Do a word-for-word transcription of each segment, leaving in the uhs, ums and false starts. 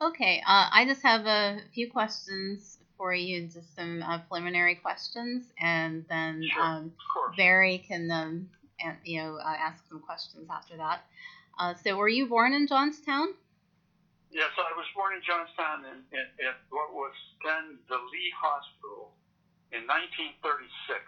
Okay, uh, I just have a few questions for you, just some uh, preliminary questions, and then Sure, um, of course. Barry can, um, an- you know, uh, ask some questions after that. Uh, so, were you born in Johnstown? Yes, I was born in Johnstown in, in, in what was then the Lee Hospital in nineteen thirty-six.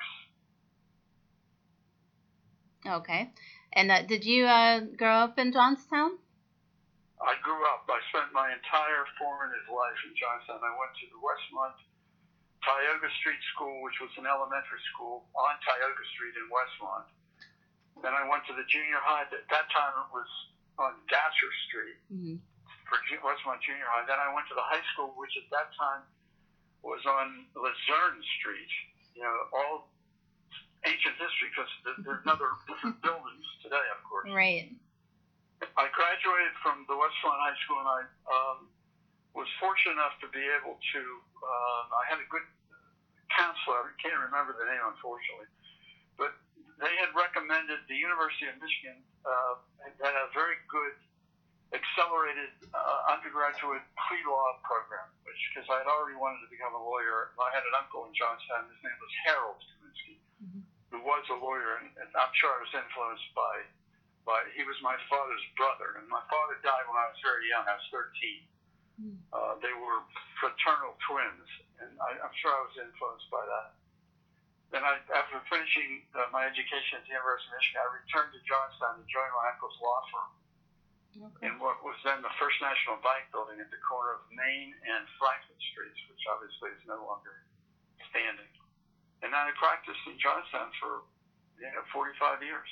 Okay, and uh, did you uh, grow up in Johnstown? I grew up, I spent my entire formative life in Johnstown. I went to the Westmont Tioga Street School, which was an elementary school on Tioga Street in Westmont. Then I went to the junior high. At that time, it was on Dasher Street Mm-hmm. for Westmont Junior High. Then I went to the high school, which at that time was on Luzerne Street. You know, all ancient history because there's another different buildings today, of course. Right. I graduated from the Westmont High School, and I um, was fortunate enough to be able to. Um, I had a good counselor. I can't remember the name, unfortunately, but they had recommended the University of Michigan uh, had a very good accelerated uh, undergraduate pre-law program, which because I had already wanted to become a lawyer. I had an uncle in Johnstown. His name was Harold Kaminsky, mm-hmm. who was a lawyer, and, and I'm sure I was influenced by. But he was my father's brother, and my father died when I was very young. I was thirteen. Mm. Uh, they were fraternal twins, and I, I'm sure I was influenced by that. Then, I, after finishing uh, my education at the University of Michigan, I returned to Johnstown to join my uncle's law firm okay. in what was then the First National Bank building at the corner of Main and Franklin Streets, which obviously is no longer standing. And then I practiced in Johnstown for you know forty-five years.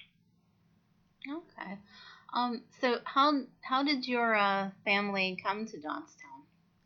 Okay. Um, so how how did your uh, family come to Johnstown?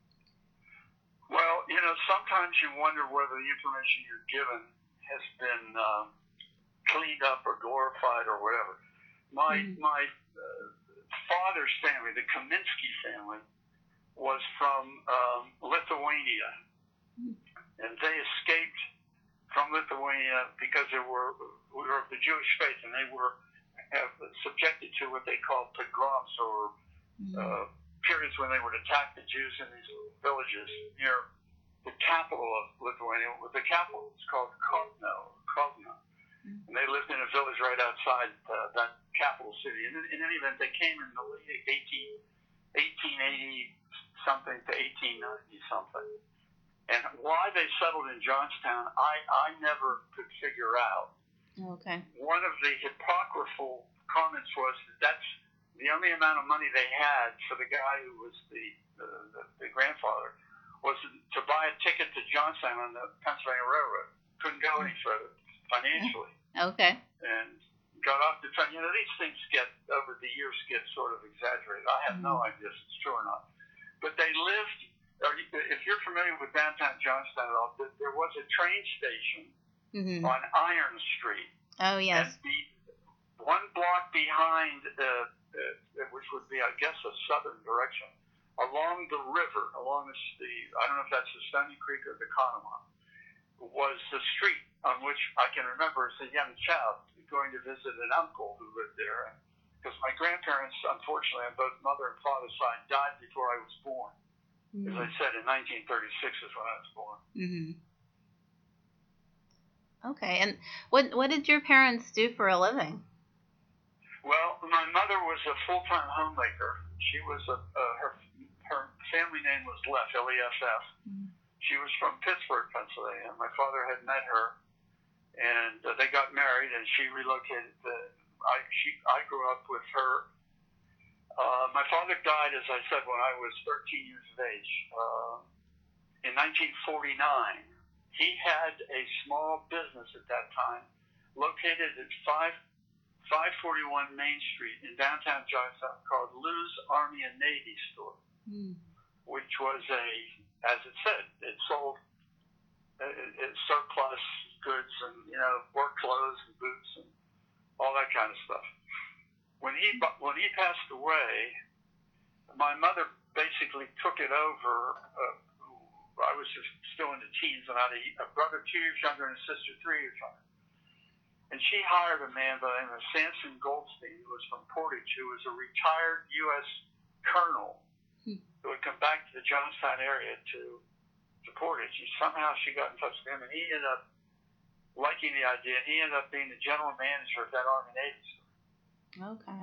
Well, you know, sometimes you wonder whether the information you're given has been um, cleaned up or glorified or whatever. My mm. my uh, father's family, the Kaminsky family, was from um, Lithuania, mm. and they escaped from Lithuania because they were we were of the Jewish faith, and they were. Have subjected to what they call pogroms or mm-hmm. uh, periods when they would attack the Jews in these villages near the capital of Lithuania. The capital is called Kovno. Kovno. Mm-hmm. And they lived in a village right outside uh, that capital city. And in, in any event, they came in the late eighteen, eighteen eighty something to eighteen ninety something. And why they settled in Johnstown, I, I never could figure out. Okay. One of the apocryphal comments was that that's the only amount of money they had for the guy who was the the, the, the grandfather was to buy a ticket to Johnstown on the Pennsylvania Railroad. Couldn't go any further financially. Okay. And got off the train. You know, these things get over the years get sort of exaggerated. I have mm-hmm. no idea if it's true or not. But they lived. If you're familiar with downtown Johnstown at all, there was a train station. Mm-hmm. on Iron Street. Oh, yes. And the, one block behind, uh, uh, which would be, I guess, a southern direction, along the river, along the, the I don't know if that's the Stony Creek or the Conemaugh, was the street on which I can remember as a young child going to visit an uncle who lived there. Because my grandparents, unfortunately, on both mother and father's side, died before I was born. Mm-hmm. As I said, in nineteen thirty-six is when I was born. Mm-hmm. Okay, and what what did your parents do for a living? Well, my mother was a full-time homemaker. She was a uh, her her family name was Leff, L E F F. Mm-hmm. She was from Pittsburgh, Pennsylvania. My father had met her, and uh, they got married, and she relocated. To, I she I grew up with her. Uh, my father died, as I said, when I was thirteen years of age, uh, in nineteen forty-nine. He had a small business at that time located at five forty-one Main Street in downtown Johnstown called Lou's Army and Navy Store, mm. which was a, as it said, it sold uh, it surplus goods and, you know, work clothes and boots and all that kind of stuff. When he, when he passed away, my mother basically took it over. Uh, I was just still in the teens, and I had a, a brother two years younger and a sister three years younger. And she hired a man by the name of Samson Goldstein, who was from Portage, who was a retired U S colonel would come back to the Johnstown area to support it. She somehow she got in touch with him, and he ended up liking the idea. He ended up being the general manager of that Army Navy store. Okay.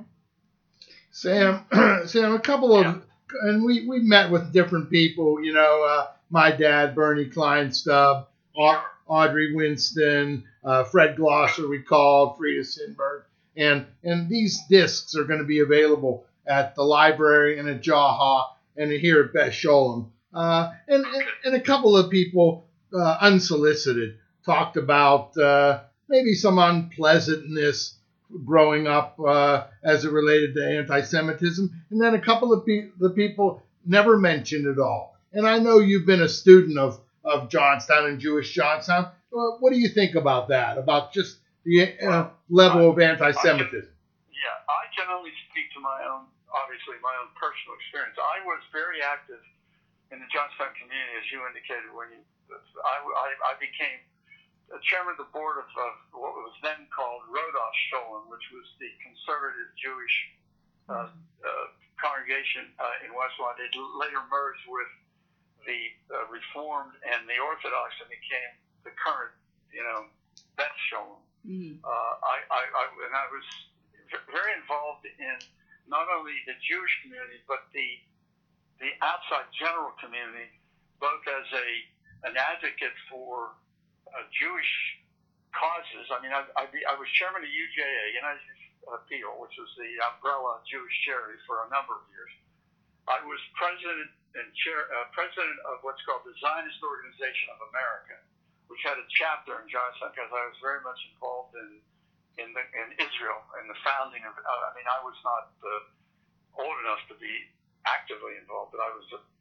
Sam, Sam, a couple of, yeah. and we, we met with different people, you know, uh, my dad, Bernie Kleinstub, sure. Audrey Winston, uh, Fred Glosser, we called, Frida Sinberg, and, and these discs are going to be available at the library and at Jaha and here at Beth Sholem. Uh, and, and, and a couple of people, uh, unsolicited, talked about uh, maybe some unpleasantness growing up uh, as it related to anti-Semitism, and then a couple of pe- the people never mentioned it all. And I know you've been a student of, of Johnstown and Jewish Johnstown. Uh, what do you think about that, about just the uh, level of anti-Semitism? I can, yeah, I can only speak to my own, obviously, my own personal experience. I was very active in the Johnstown community, as you indicated, when you, I, I, I became the chairman of the board of, of what was then called Rodosh Sholem, which was the conservative Jewish uh, uh, congregation uh, in West Lawn. It later merged with the uh, Reformed and the Orthodox and became the current, you know, Beth Sholem. Mm-hmm. Uh, I, I, I, and I was very involved in not only the Jewish community, but the the outside general community, both as a an advocate for Uh, Jewish causes. I mean, I, I, I was chairman of U J A, United Appeal, which was the umbrella Jewish charity for a number of years. I was president and chair, uh, president of what's called the Zionist Organization of America, which had a chapter in Johnstown because I was very much involved in in, the, in Israel and the founding of. Uh, I mean, I was not uh, old enough to be actively involved, but I was. A,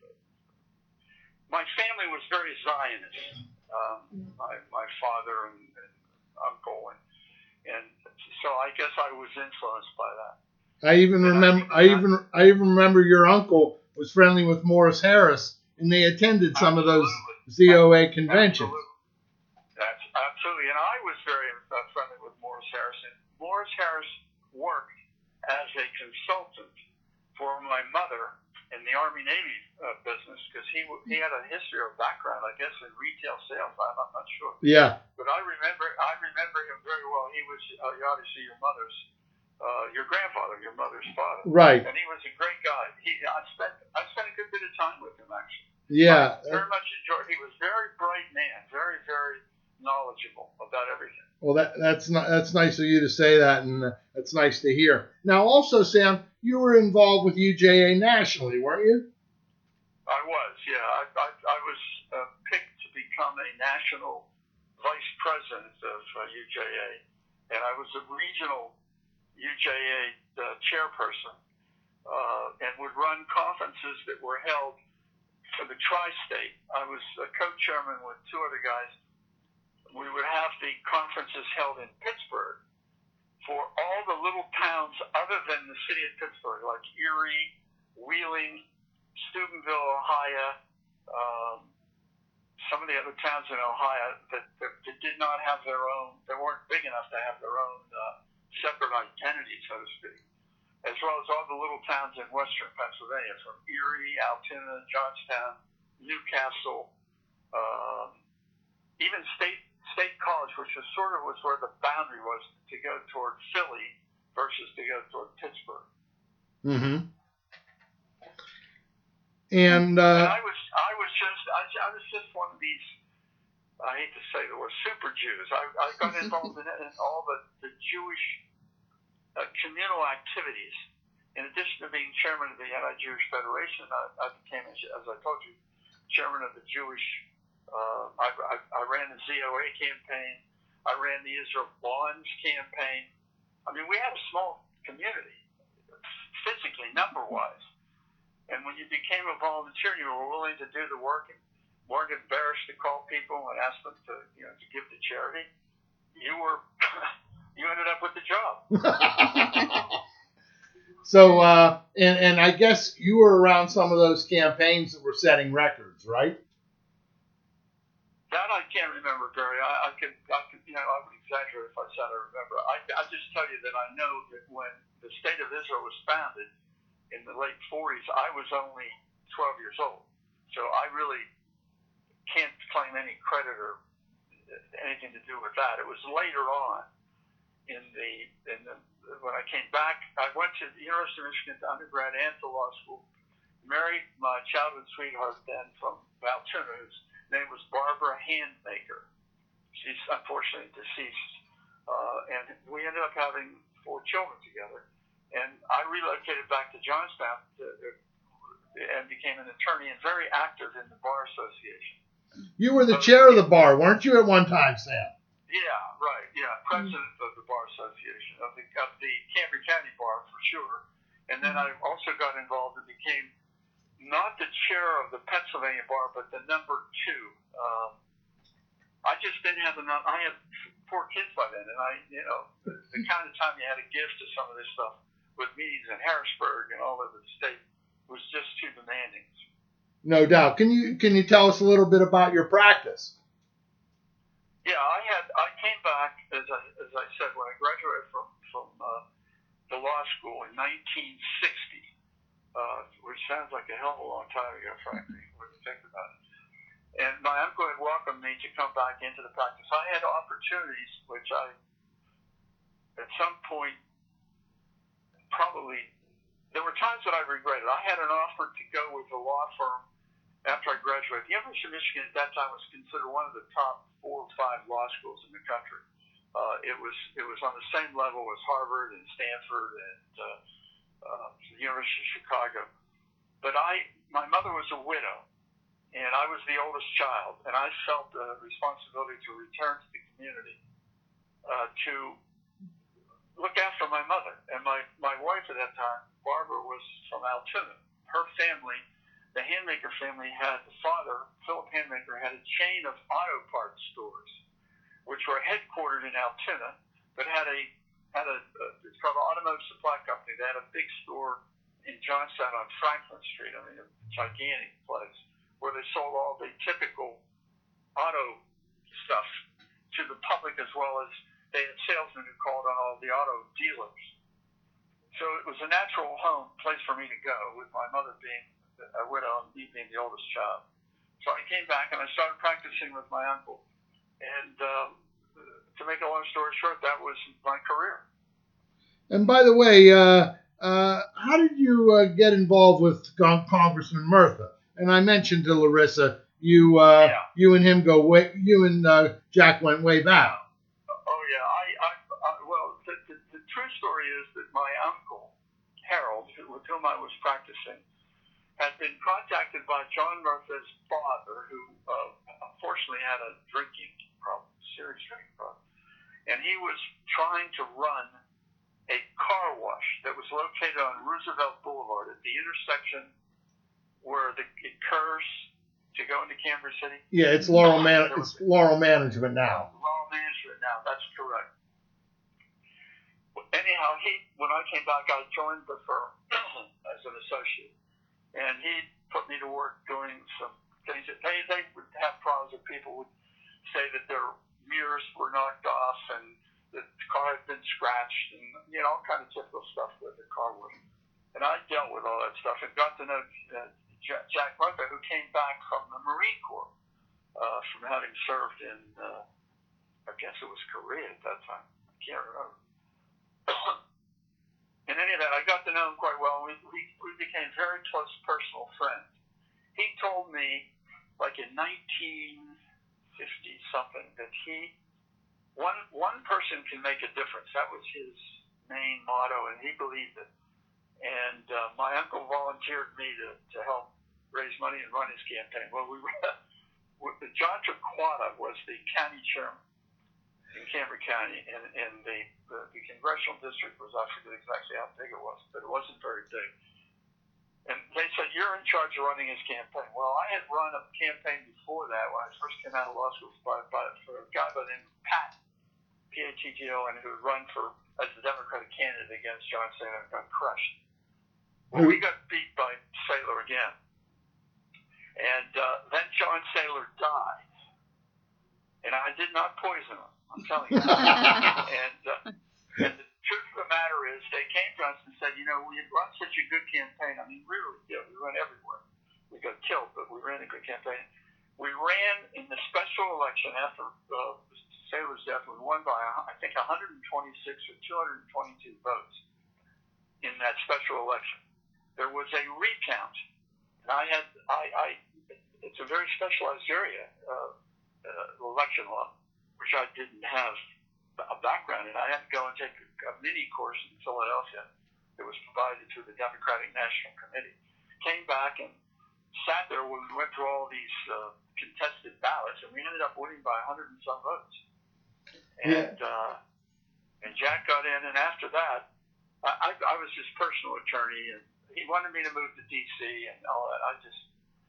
my family was very Zionist. Um, my my father and, and uncle, and, and so I guess I was influenced by that. I even and remember I, I even I even remember your uncle was friendly with Morris Harris, and they attended some absolutely. of those Z O A conventions. Absolutely. That's absolutely, and I was very uh, friendly with Morris Harris. And Morris Harris worked as a consultant for my mother in the Army Navy uh, business because he he had a history or background, I guess, in retail sales. I'm, I'm not sure. Yeah. But I remember I remember him very well. He was uh, obviously your mother's, uh, your grandfather, your mother's father. Right. And he was a great guy. He I spent I spent a good bit of time with him actually. Yeah. I very much enjoyed. He was a very bright man, very very knowledgeable about everything. Well, that that's not, that's nice of you to say that, and uh, that's nice to hear. Now, also, Sam, you were involved with U J A nationally, weren't you? I was, yeah. I I, I was uh, picked to become a national vice president of uh, U J A, and I was a regional U J A uh, chairperson, uh, and would run conferences that were held for the tri-state. I was a co-chairman with two other guys. We would have the conferences held in Pittsburgh for all the little towns other than the city of Pittsburgh, like Erie, Wheeling, Steubenville, Ohio, um, some of the other towns in Ohio that, that, that did not have their own, they weren't big enough to have their own uh, separate identity, so to speak, as well as all the little towns in western Pennsylvania, from Erie, Altoona, Johnstown, Newcastle, um, even state State College, which was sort of was where the boundary was to go toward Philly versus to go toward Pittsburgh. Mm-hmm. And, uh, and I was, I was just, I, I was just one of these. I hate to say the word super Jews. I, I got involved in, in all the, the Jewish uh, communal activities. In addition to being chairman of the Anti-Jewish Federation, I, I became, as I told you, chairman of the Jewish. Uh, I, I, I ran the Z O A campaign. I ran the Israel Bonds campaign. I mean, we had a small community, physically, number-wise. And when you became a volunteer, you were willing to do the work and weren't embarrassed to call people and ask them to, you know, to give to charity. You were, you ended up with the job. So, uh, and and I guess you were around some of those campaigns that were setting records, right? That I can't remember, Barry. I, I could, I could, you know, I would exaggerate if I said I remember. I, I just tell you that I know that when the state of Israel was founded in the late forties, I was only twelve years old. So I really can't claim any credit or anything to do with that. It was later on in the, in the when I came back, I went to the University of Michigan to undergrad and to law school. Married my childhood sweetheart then from Altoona, whose name was Barbara Handmaker. She's unfortunately deceased. Uh, and we ended up having four children together. And I relocated back to Johnstown to, uh, and became an attorney and very active in the Bar Association. You were the chair of the bar, weren't you, at one time, Sam? Yeah, right. Yeah, president of the Bar Association, of the, of the Cambria County Bar for sure. And then I also got involved and became not the chair of the Pennsylvania Bar, but the number two. Um, I just didn't have enough. I had four kids by then, and I, you know, the, the kind of time you had to give to some of this stuff with meetings in Harrisburg and all over the state was just too demanding. No doubt. Can you can you tell us a little bit about your practice? Yeah, I had I came back as I as I said when I graduated from from uh, the law school in nineteen sixty, uh, which sounds like a hell of a long time ago, frankly, when you think about it. And my uncle had welcomed me to come back into the practice. I had opportunities which I, at some point, probably there were times that I regretted. I had an offer to go with a law firm after I graduated. The University of Michigan at that time was considered one of the top four or five law schools in the country. Uh, it was it was on the same level as Harvard and Stanford and uh, uh, the University of Chicago. But I, my mother was a widow, and I was the oldest child, and I felt the responsibility to return to the community uh, to look after my mother. And my, my wife at that time, Barbara, was from Altoona. Her family, the Handmaker family, had the father, Philip Handmaker, had a chain of auto parts stores, which were headquartered in Altoona, but had a had a, a it's called an automotive supply company. They had a big store in Johnstown on Franklin Street. I mean, a gigantic place where they sold all the typical auto stuff to the public, as well as they had salesmen who called on all the auto dealers. So it was a natural home place for me to go, with my mother being a widow and me being the oldest child. So I came back and I started practicing with my uncle. And uh, to make a long story short, that was my career. And by the way, uh, uh, how did you uh, get involved with Con- Congressman Murtha? And I mentioned to Larissa, you uh, yeah. you and him go way, you and uh, Jack went way back. Oh yeah, I, I, I well, the, the, the true story is that my uncle Harold, who, with whom I was practicing, had been contacted by John Murtha's father, who uh, unfortunately had a drinking problem, serious drinking problem, and he was trying to run a car wash that was located on Roosevelt Boulevard at the intersection where the, it curves to go into Cambria City. Yeah, it's Laurel Man. It's Laurel Management now. Laurel Management now. That's correct. Anyhow, he when I came back, I joined the firm as an associate, and he put me to work doing some things. That they they would have problems that people would say that their mirrors were knocked off and the car had been scratched, and you know, all kind of typical stuff with the car wash. And I dealt with all that stuff and got to know uh, Jack Murtha, who came back from the Marine Corps, uh, from having served in, uh, I guess it was Korea at that time. I can't remember. In any event, I got to know him quite well. We, we, we became very close personal friends. He told me, like in nineteen fifty something, that he, one, one person can make a difference. That was his main motto, and he believed it. And uh, my uncle volunteered me to, to help raise money and run his campaign. Well, we were, John Torquato was the county chairman in Cambria County, and, and the, the, the congressional district was, I forget exactly how big it was, but it wasn't very big. And they said, you're in charge of running his campaign. Well, I had run a campaign before that when I first came out of law school by, by, for a guy by the name of Pat, P A T T O, and who had run for as the Democratic candidate against John Saylor and got crushed. Well, we got beat by Saylor again. And uh, then John Saylor died. And I did not poison him, I'm telling you. and, uh, and the truth of the matter is, they came to us and said, you know, we had run such a good campaign. I mean, really, yeah, we went everywhere. we got killed, but we ran a good campaign. We ran in the special election after uh, Saylor's death. We won by, I think, one hundred twenty-six or two hundred twenty-two votes in that special election. There was a recount. And I had, I, I, it's a very specialized area, uh, uh, election law, which I didn't have a background in. I had to go and take a, a mini course in Philadelphia that was provided through the Democratic National Committee. Came back and sat there when we went through all these uh, contested ballots, and we ended up winning by a hundred and some votes. And yeah. uh, and Jack got in, and after that, I, I, I was his personal attorney, and he wanted me to move to D C and all that. I just,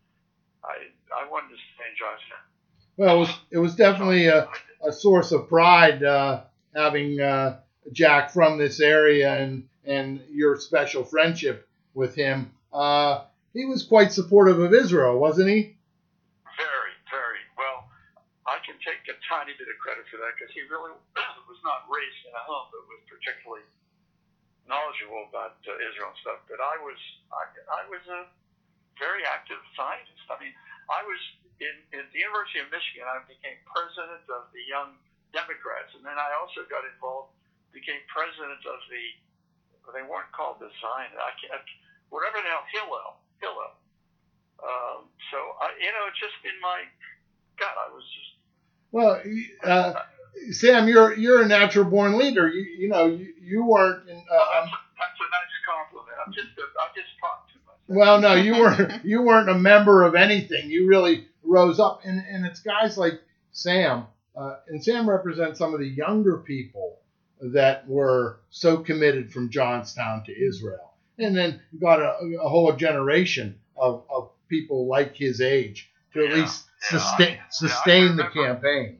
I I wanted to stay in Johnstown. Well, it was, it was definitely a, a source of pride uh, having uh, Jack from this area and, and your special friendship with him. Uh, he was quite supportive of Israel, wasn't he? Very, very. Well, I can take a tiny bit of credit for that because he really was not raised in a home that was particularly knowledgeable about uh, Israel and stuff. But I was, I, I was a very active scientist. I mean, I was in, at the University of Michigan. I became president of the Young Democrats, and then I also got involved, became president of the. They weren't called the Zion. I can't. Whatever the hell, Hillel. Hillel. Um, so, I, you know, it's just in my, God, I was just. Well, uh, Sam, you're you're a natural born leader. You you know you you weren't. In, uh, well, that's, that's a nice compliment. I'm just a, I just talked too much. Well, no, you weren't you weren't a member of anything. You really rose up, and and it's guys like Sam, uh, and Sam represents some of the younger people that were so committed from Johnstown to Israel, and then got a, a whole generation of, of people like his age to at yeah, least yeah, sustain I, sustain yeah, the campaign.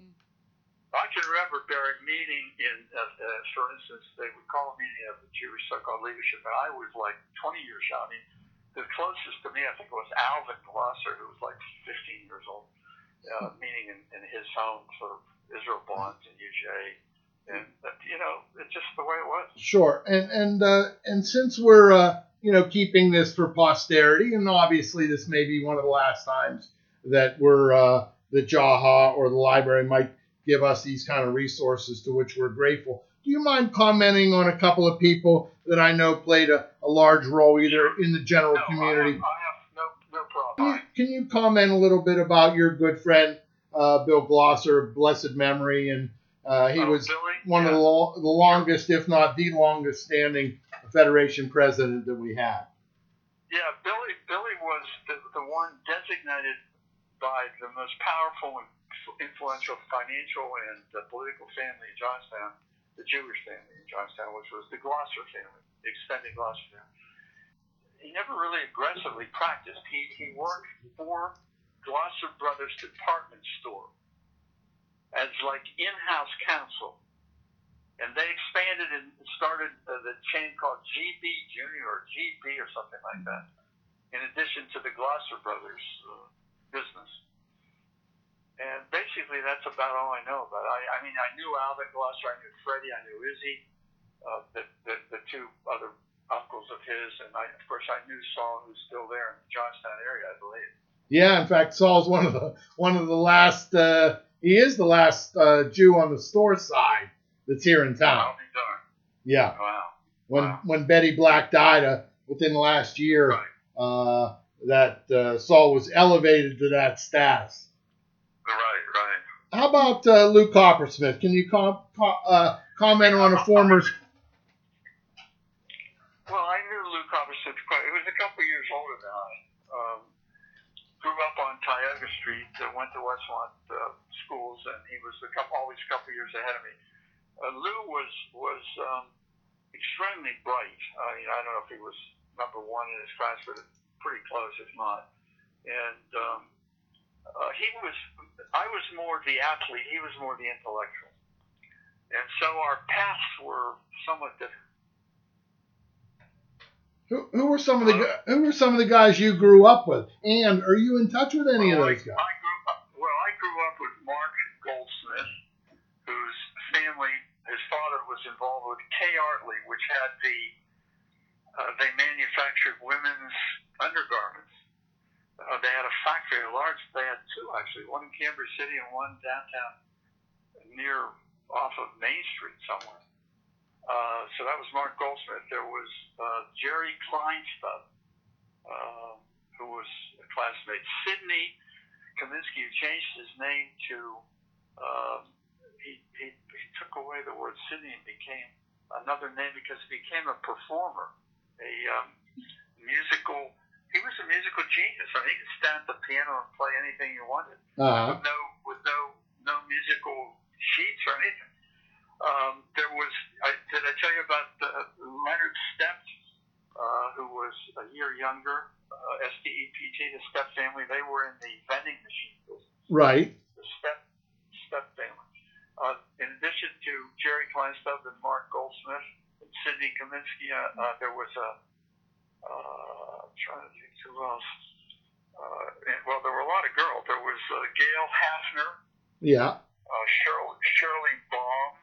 I can remember Barry meeting in, uh, uh, for instance, they would call a meeting of the Jewish so-called leadership, and I was like twenty years young. I mean, the closest to me, I think, was Alvin Glosser, who was like fifteen years old, uh, meeting in, in his home for Israel Bonds and U J. And, you know, it's just the way it was. Sure. And and uh, and since we're, uh, you know, keeping this for posterity, and obviously this may be one of the last times that we're, uh, the Jaha or the library might give us these kind of resources, to which we're grateful. Do you mind commenting on a couple of people that I know played a, a large role either in the general no, community? I have, I have no, no problem. Can you, can you comment a little bit about your good friend, uh, Bill Glosser, blessed memory, and Uh, he oh, was Billy? one yeah. of the, lo- the longest, if not the longest standing Federation president that we had. Yeah, Billy Billy was the, the one designated by the most powerful and influential financial and uh, political family in Johnstown, the Jewish family in Johnstown, which was the Glosser family, the extended Glosser family. He never really aggressively practiced. He, he worked for Glosser Brothers Department Store as like in-house counsel, and they expanded and started uh, the chain called G B Junior or G B or something like that, in addition to the Glosser Brothers uh, business. And basically, that's about all I know about it. I, I mean, I knew Alvin Glosser, I knew Freddie, I knew Izzy, uh, the, the the two other uncles of his, and I, of course I knew Saul, who's still there in the Johnstown area, I believe. Yeah, in fact, Saul's one of the one of the last. Uh, he is the last uh, Jew on the store side that's here in town. I'll be darned. Yeah. Wow. When wow. when Betty Black died uh, within the last year, right. uh, that uh, Saul was elevated to that status. Right, right. How about uh, Lou Coppersmith? Can you com- com- uh, comment on a former? Well, I knew Lou Coppersmith quite. He was a couple years older than I. Um, grew up on Tioga Street, uh, went to Westmont uh, schools, and he was a couple, always a couple years ahead of me. Uh, Lou was was um, extremely bright. I mean, I don't know if he was number one in his class, but pretty close, if not. And um, uh, he was. I was more the athlete. He was more the intellectual. And so our paths were somewhat different. Who, who were some of the who were some of the guys you grew up with? And are you in touch with any well, of those guys? I grew up, well, I grew up with Mark Goldsmith, whose family, his father was involved with Kay Artley, which had the uh, they manufactured women's undergarments. uh, they had a factory, a large. They had two actually, one in Cambridge City and one downtown near off of Main Street somewhere. Uh, so that was Mark Goldsmith. There was uh, Jerry Kleinstub, uh, who was a classmate. Sidney Kaminsky, who changed his name to, um, he, he, he took away the word Sidney and became another name because he became a performer, a um, musical, he was a musical genius. I mean, he could stand at the piano and play anything you wanted Uh-huh. with no, with no, no musical sheets or anything. Um, there was, I, did I tell you about uh, Leonard Stepp, uh, who was a year younger, uh, S T E P T, the Stepp family. They were in the vending machine business. Right. The Stepp, Stepp family. Uh, in addition to Jerry Kleinstub and Mark Goldsmith and Sidney Kaminsky, uh, uh, there was a, uh, I'm trying to think who else. Uh, and, well, there were a lot of girls. There was uh, Gail Hafner, Yeah. uh, Shirley, Shirley Baum,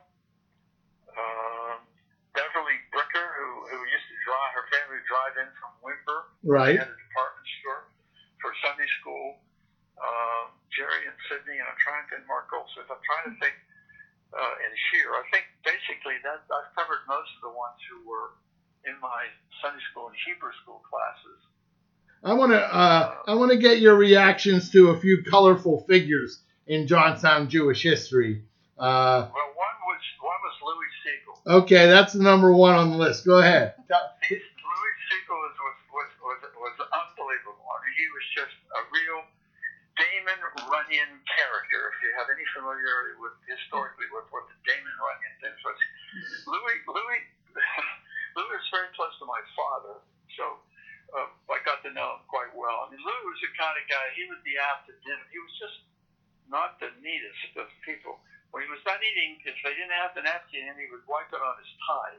um, Beverly Bricker, who, who used to drive, her family would drive in from Wimber. Right. They had a department store for Sunday school. Um, Jerry and Sidney, and I'm trying to think, Mark Goldsmith, I'm trying to think, uh, and Shear. I think basically that I've covered most of the ones who were in my Sunday school and Hebrew school classes. I want to uh, I want to get your reactions to a few colorful figures in Johnstown Jewish history. Uh, Well, one was one was Louis Siegel. okay, that's the number one on the list. Go ahead. He's, Louis Siegel was was, was was was unbelievable. I mean, he was just a real Damon Runyon character. If you have any familiarity with historically with what the Damon Runyon thing was, Louis Louis Louis was very close to my father, so uh, I got to know him quite well. I mean, Louis was the kind of guy. He would be out to dinner. He was just not the neatest of people. When he was done eating, if they didn't have the napkin in, he would wipe it on his tie.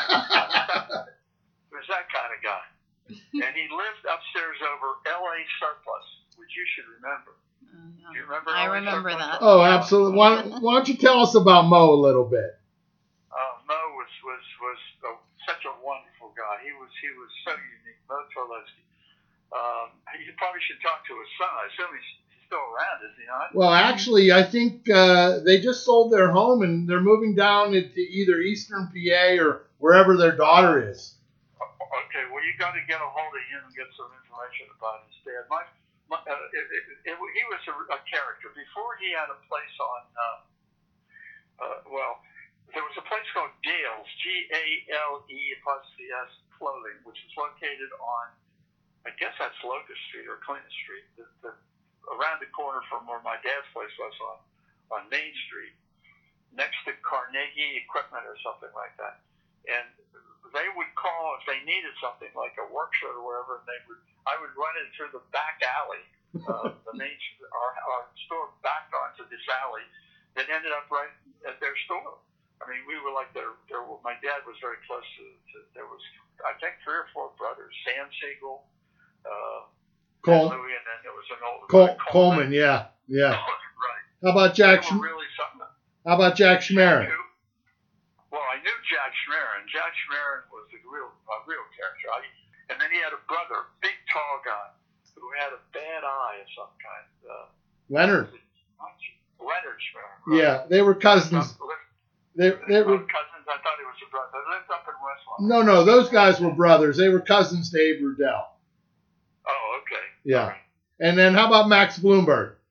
He was that kind of guy. And he lived upstairs over L A Surplus, which you should remember. Uh, Do you remember? I L A remember Surplus? that. Oh, absolutely. Why, why don't you tell us about Mo a little bit? Uh, Mo was was was uh, such a wonderful guy. He was he was so unique. Mo Torlesky. Um, you probably should talk to his son. I assume he's, he's still around, is he not? Well, actually, I think uh, they just sold their home and they're moving down into either Eastern P A or wherever their daughter is. Okay, well, you got to get a hold of him and get some information about his dad. My, my, uh, it, it, it, he was a, a character. Before he had a place on, uh, uh, well, there was a place called Gale's, G A L E apostrophe S Clothing, which is located on, I guess that's Locust Street or Clinton Street, the, the, around the corner from where my dad's place was on, on Main Street, next to Carnegie Equipment or something like that. And they would call if they needed something like a work shirt or whatever, and they would. I would run it through the back alley. Uh, the main, our, our store backed onto this alley that ended up right at their store. I mean, we were like their. their my dad was very close to, to. There was, I think, three or four brothers. Sam Siegel, uh, Col- and Louis, and then there was an old Col- uh, Coleman, yeah, yeah. Right. How about Jack? They Sch- were really something. How about Jack Schmerin? Well, I knew Jack Schmerin. Jack Schmerin was a real, a real character. I, and then he had a brother, big tall guy, who had a bad eye of some kind. Uh, Leonard. Leonard Schmerin. Right? Yeah, they were cousins. They, they were cousins. I thought he was a brother. They lived up in Westlawn. no, no. Those guys were brothers. They were cousins to Abe Rudell. Oh, okay. Yeah. Right. And then how about Max Bloomberg?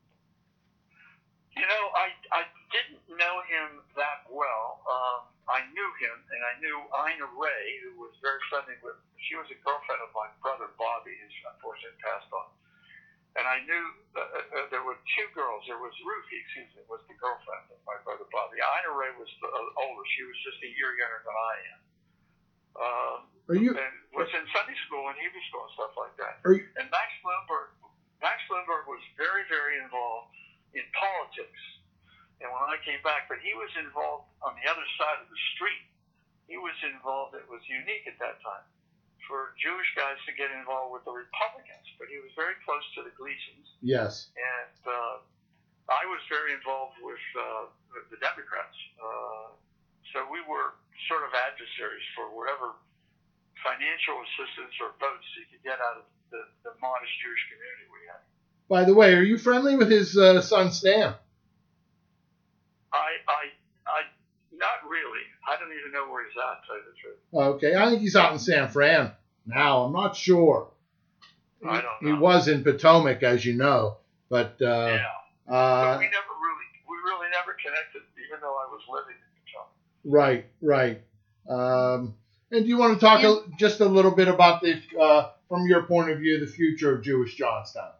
You know, I I didn't know him that well. Um, I knew him, and I knew Ina Ray, who was very friendly with. She was a girlfriend of my brother Bobby, who's unfortunately passed on. And I knew uh, uh, there were two girls. There was Ruthie, excuse me, was the girlfriend of my brother Bobby. Ina Ray was the, uh, older. She was just a year younger than I am. Um, Are you? and was in Sunday school and Hebrew school and stuff like that. Are you? And Max Bloomberg, Max Bloomberg was very, very involved in politics. And when I came back, but he was involved on the other side of the street. He was involved. It was unique at that time for Jewish guys to get involved with the Republicans, but he was very close to the Gleasons. Yes. And uh, I was very involved with uh, the Democrats. Uh, so we were sort of adversaries for whatever financial assistance or votes you could get out of the, the modest Jewish community we had. By the way, are you friendly with his uh, son Stan? I, I, I, not really. I don't even know where he's at, to tell you the truth. Okay, I think he's out in San Fran now. I'm not sure. I don't He know. was in Potomac, as you know, but uh, yeah. uh, But we never really, we really never connected, even though I was living in Potomac. right, right. Um, and do you want to talk Yeah. a, just a little bit about the, uh, from your point of view, the future of Jewish Johnstown?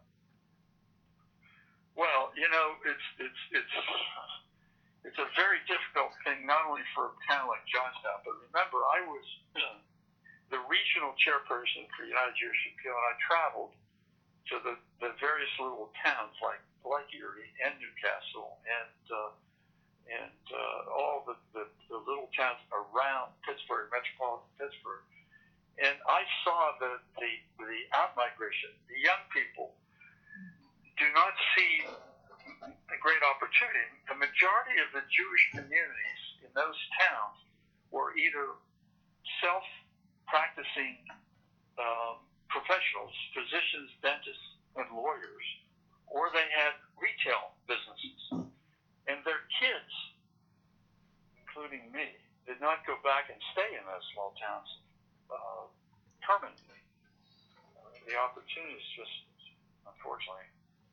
Well, you know, it's it's it's it's a very difficult thing, not only for a town like Johnstown, but remember, I was uh, the regional chairperson for United Jewish Appeal, and I traveled to the, the various little towns like like Erie and Newcastle and uh, and uh, all the, the, the little towns around Pittsburgh, metropolitan Pittsburgh, and I saw the the, the outmigration. The young people do not see a great opportunity. The majority of the Jewish communities in those towns were either self-practicing um, professionals, physicians, dentists, and lawyers, or they had retail businesses. And their kids, including me, did not go back and stay in those small towns uh, permanently. The opportunities just, unfortunately,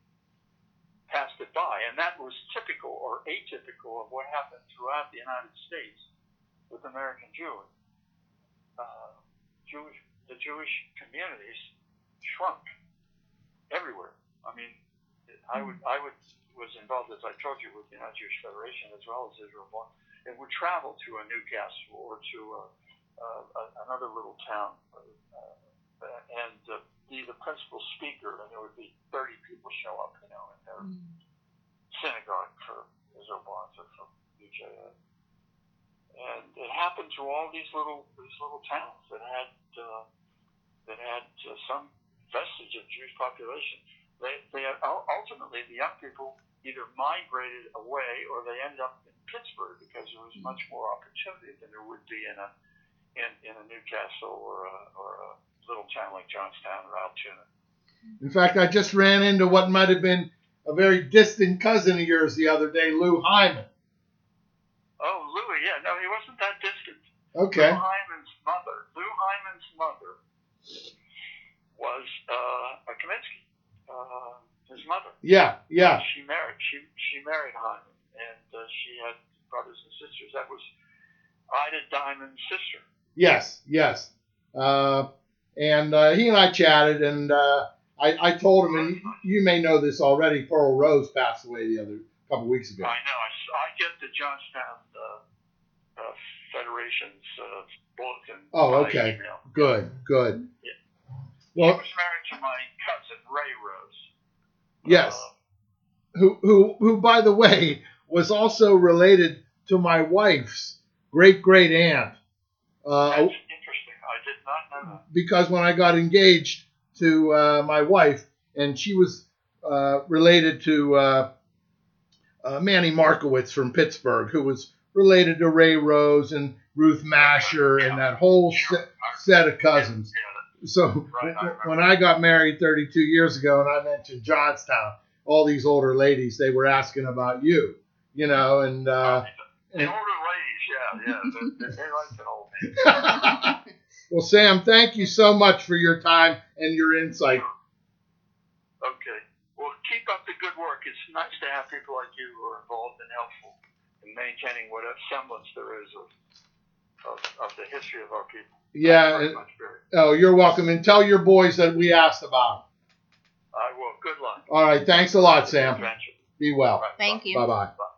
passed it by. And that was typical or atypical of what happened throughout the United States with American Jewry. Uh, Jewish, the Jewish communities shrunk everywhere. I mean, I would, I would, was involved, as I told you, with the United Jewish Federation as well as Israel One, and would travel to a Newcastle or to a, a, another little town uh, and uh, be the principal speaker, and there would be thirty people show up, you know, in their mm. synagogue for Israel Bonds or for U J A. And it happened to all these little these little towns that had uh, that had uh, some vestige of Jewish population. They they had, ultimately the young people either migrated away or they ended up in Pittsburgh because there was much more opportunity than there would be in a in, in a Newcastle or a, or a little town like Johnstown or Altoona. In fact, I just ran into what might have been a very distant cousin of yours the other day, Lou Hyman. Oh, Louis, yeah, no, he wasn't that distant. Okay. Lou Hyman's mother, Lou Hyman's mother was uh, a Kaminsky, uh, his mother. Yeah, yeah. She married, she she married Hyman, and uh, she had brothers and sisters. That was Ida Diamond's sister. Yes, yes. Uh, and uh, he and I chatted, and uh, I, I told him, and you may know this already, Pearl Rose passed away the other couple weeks ago. I know. I, I get the Johnstown uh, uh, Federation's uh, bulletin. Oh, okay. Email. Good, good. Yeah. Well, he was married to my cousin Ray Rose. Yes. Uh, who, who, who, by the way, was also related to my wife's great great aunt. Uh, that's interesting. I did not know that. Because when I got engaged to uh, my wife, and she was uh, related to uh, uh, Manny Markowitz from Pittsburgh, who was related to Ray Rose and Ruth Masher yeah. and that whole Sure. set, set of cousins. Yeah, yeah, so right, w- right. when I got married thirty-two years ago and I mentioned Johnstown, all these older ladies, they were asking about you, you know, and... Uh, the older ladies, yeah, yeah, they, they like an old man. Well, Sam, thank you so much for your time and your insight. Okay. Well, keep up the good work. It's nice to have people like you who are involved and helpful in maintaining whatever semblance there is of of, of the history of our people. Yeah. Very much, very. Oh, you're welcome. And tell your boys that we asked about them. I will. Good luck. All right. Thanks a lot, Sam. Adventure. Be well. Right, Thank bye. you. Bye-bye. Bye.